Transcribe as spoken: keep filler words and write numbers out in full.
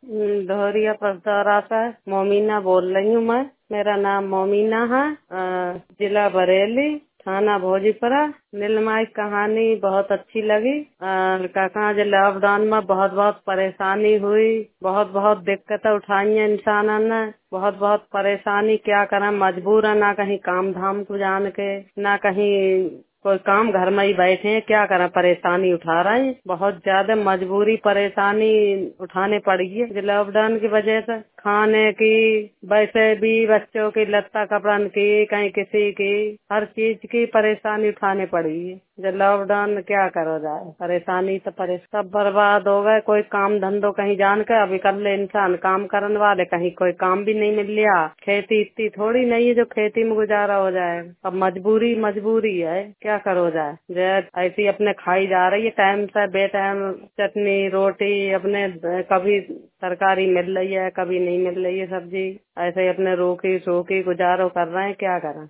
हम्म, दोहरिया परदौरा से मोमिना बोल रही हूँ मैं। मेरा नाम मोमिना है। अ, जिला बरेली, थाना भोजीपुरा। नीलमाई कहानी बहुत अच्छी लगी। काका जो लॉकडाउन में बहुत बहुत परेशानी हुई, बहुत बहुत दिक्कतें उठाई हैं इंसान ने। बहुत बहुत परेशानी, क्या करें, मजबूर है, ना कहीं काम धाम को जान के, ना कहीं कोई काम, घर में ही बैठे हैं, क्या करें, परेशानी उठा रहे हैं। बहुत ज्यादा मजबूरी परेशानी उठाने पड़ी है लॉकडाउन की वजह से। खाने की, वैसे भी बच्चों की लत्ता कपड़न की, कहीं किसी की, हर चीज की परेशानी उठाने पड़ी है। जब लॉकडाउन में क्या करो जाए, परेशानी तो परेशान, सब बर्बाद हो गए। कोई काम धंधो कहीं जान के अभी कर ले इंसान, काम करने वाले कहीं कोई काम भी नहीं मिल लिया। खेती इतनी थोड़ी नहीं है जो खेती में गुजारा हो जाए। अब मजबूरी मजबूरी है, क्या करो जाए। जो ऐसी अपने खाई जा रही है टाइम से बेटाइम, चटनी रोटी अपने, कभी तरकारी मिल रही है, कभी नहीं मिल रही है सब्जी। ऐसे ही अपने रोकी सोकी गुजारो कर रहे हैं, क्या करें।